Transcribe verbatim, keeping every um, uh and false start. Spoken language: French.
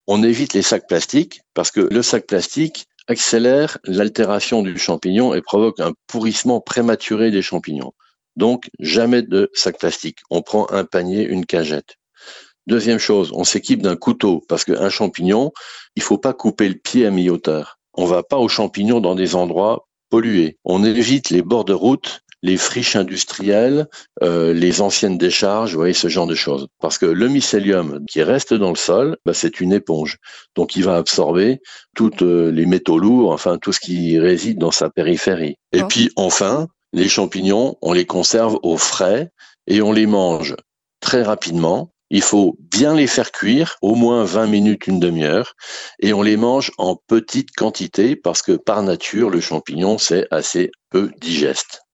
On évite les sacs plastiques parce que le sac plastique accélère l'altération du champignon et provoque un pourrissement prématuré des champignons. Donc, jamais de sac plastique. On prend un panier, une cagette. Deuxième chose, on s'équipe d'un couteau parce qu'un champignon, il faut pas couper le pied à mi-hauteur. On va pas aux champignons dans des endroits pollués. On évite les bords de route, les friches industrielles, euh, les anciennes décharges, vous voyez, ce genre de choses. Parce que le mycélium qui reste dans le sol, bah, c'est une éponge. Donc, il va absorber tous euh, les métaux lourds, enfin, tout ce qui réside dans sa périphérie. Et D'accord. puis, enfin, les champignons, on les conserve au frais et on les mange très rapidement. Il faut bien les faire cuire, au moins vingt minutes, une demi-heure, et on les mange en petite quantité parce que par nature, le champignon, c'est assez peu digeste.